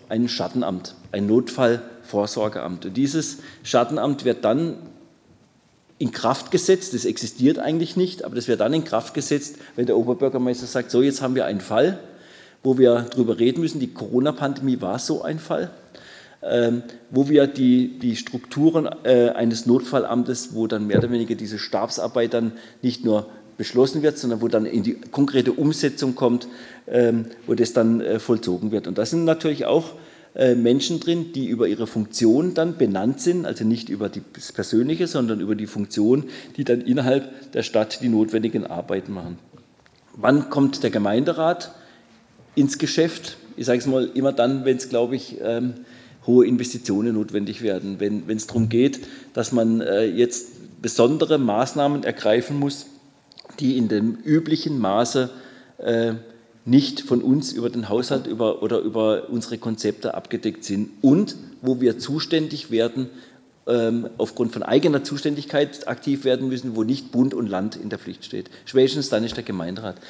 ein Schattenamt, ein Notfallvorsorgeamt. Und dieses Schattenamt wird dann in Kraft gesetzt, das existiert eigentlich nicht, aber das wird dann in Kraft gesetzt, wenn der Oberbürgermeister sagt, so jetzt haben wir einen Fall, wo wir darüber reden müssen, die Corona-Pandemie war so ein Fall, wo wir die Strukturen eines Notfallamtes, wo dann mehr oder weniger diese Stabsarbeit dann nicht nur beschlossen wird, sondern wo dann in die konkrete Umsetzung kommt, wo das dann vollzogen wird. Und da sind natürlich auch Menschen drin, die über ihre Funktion dann benannt sind, also nicht über das Persönliche, sondern über die Funktion, die dann innerhalb der Stadt die notwendigen Arbeiten machen. Wann kommt der Gemeinderat ins Geschäft? Ich sage es mal immer dann, wenn es, glaube ich, hohe Investitionen notwendig werden, wenn es darum geht, dass man jetzt besondere Maßnahmen ergreifen muss, die in dem üblichen Maße nicht von uns über den Haushalt oder über unsere Konzepte abgedeckt sind und wo wir zuständig werden, aufgrund von eigener Zuständigkeit aktiv werden müssen, wo nicht Bund und Land in der Pflicht steht. Spätestens dann ist der Gemeinderat.